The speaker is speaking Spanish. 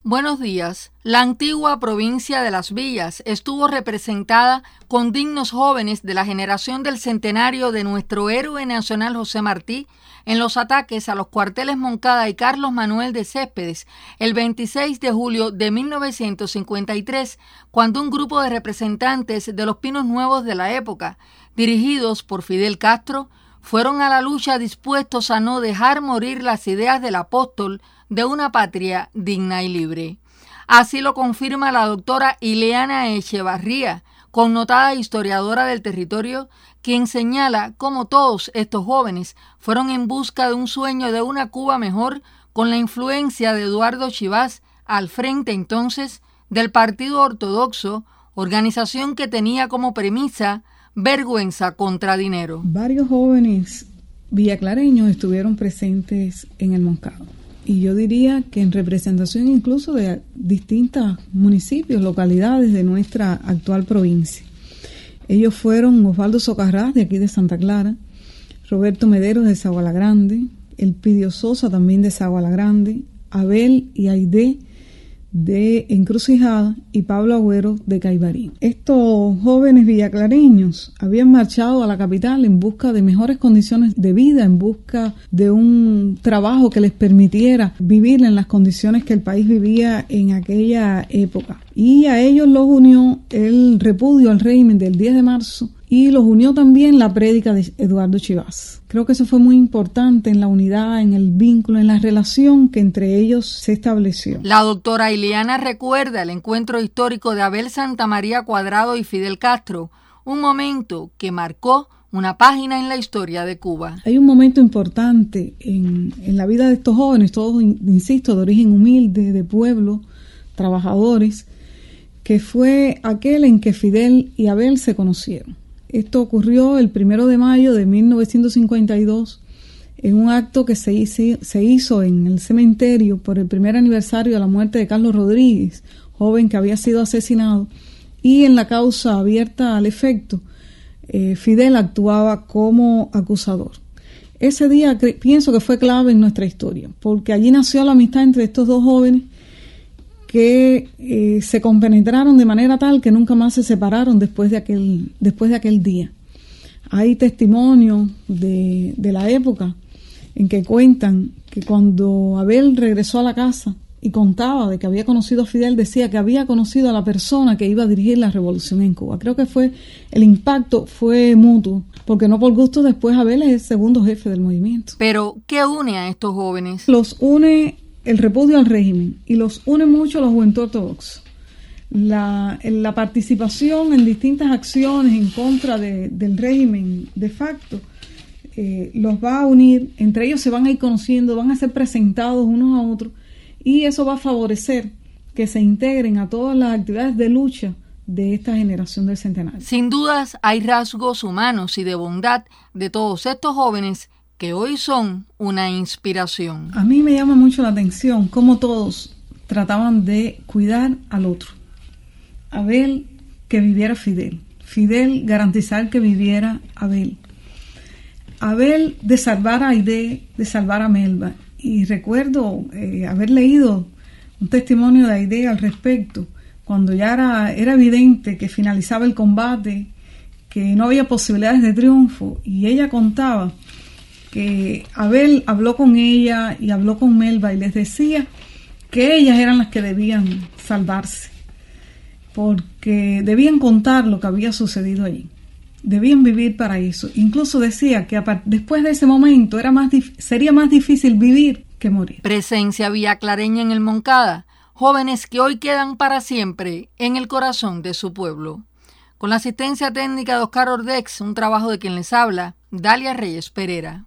Buenos días. La antigua provincia de Las Villas estuvo representada con dignos jóvenes de la generación del centenario de nuestro héroe nacional José Martí en los ataques a los cuarteles Moncada y Carlos Manuel de Céspedes el 26 de julio de 1953, cuando un grupo de representantes de los Pinos Nuevos de la época, dirigidos por Fidel Castro, fueron a la lucha dispuestos a no dejar morir las ideas del apóstol de una patria digna y libre. Así lo confirma la doctora Ileana Echevarría, connotada historiadora del territorio, quien señala cómo todos estos jóvenes fueron en busca de un sueño de una Cuba mejor, con la influencia de Eduardo Chivas al frente entonces del Partido Ortodoxo, organización que tenía como premisa vergüenza contra dinero. Varios jóvenes villaclareños estuvieron presentes en el Moncada. Y yo diría que en representación incluso de distintos municipios, localidades de nuestra actual provincia. Ellos fueron Osvaldo Socarrás, de aquí de Santa Clara, Roberto Mederos de Sagualagrande, Elpidio Sosa también de Sagualagrande, Abel y Aide de Encrucijada y Pablo Agüero de Caibarín. Estos jóvenes villaclareños habían marchado a la capital en busca de mejores condiciones de vida, en busca de un trabajo que les permitiera vivir en las condiciones que el país vivía en aquella época. Y a ellos los unió el repudio al régimen del 10 de marzo y los unió también la prédica de Eduardo Chivas. Creo que eso fue muy importante en la unidad, en el vínculo, en la relación que entre ellos se estableció. La doctora Ileana recuerda el encuentro histórico de Abel Santamaría Cuadrado y Fidel Castro, un momento que marcó una página en la historia de Cuba. Hay un momento importante en la vida de estos jóvenes, todos, insisto, de origen humilde, de pueblo, trabajadores, que fue aquel en que Fidel y Abel se conocieron. Esto ocurrió el 1 de mayo de 1952 en un acto que se hizo en el cementerio por el primer aniversario de la muerte de Carlos Rodríguez, joven que había sido asesinado, y en la causa abierta al efecto, Fidel actuaba como acusador. Ese día pienso que fue clave en nuestra historia, porque allí nació la amistad entre estos dos jóvenes que se compenetraron de manera tal que nunca más se separaron después de aquel día. Hay testimonios de la época en que cuentan que cuando Abel regresó a la casa y contaba de que había conocido a Fidel, decía que había conocido a la persona que iba a dirigir la revolución en Cuba. Creo que el impacto fue mutuo, porque no por gusto después Abel es el segundo jefe del movimiento. Pero, ¿qué une a estos jóvenes? Los une el repudio al régimen y los une mucho la juventud ortodoxa. La participación en distintas acciones en contra del régimen de facto los va a unir, entre ellos se van a ir conociendo, van a ser presentados unos a otros y eso va a favorecer que se integren a todas las actividades de lucha de esta generación del centenario. Sin dudas hay rasgos humanos y de bondad de todos estos jóvenes que hoy son una inspiración. A mí me llama mucho la atención cómo todos trataban de cuidar al otro. Abel, que viviera Fidel. Fidel, garantizar que viviera Abel. Abel, de salvar a Aide, de salvar a Melba. Y recuerdo haber leído un testimonio de Aide al respecto, cuando ya era evidente que finalizaba el combate, que no había posibilidades de triunfo, y ella contaba que Abel habló con ella y habló con Melba y les decía que ellas eran las que debían salvarse, porque debían contar lo que había sucedido allí, debían vivir para eso. Incluso decía que después de ese momento sería más difícil vivir que morir. Presencia villaclareña en el Moncada, jóvenes que hoy quedan para siempre en el corazón de su pueblo. Con la asistencia técnica de Oscar Ordex, un trabajo de quien les habla, Dalia Reyes Pereira.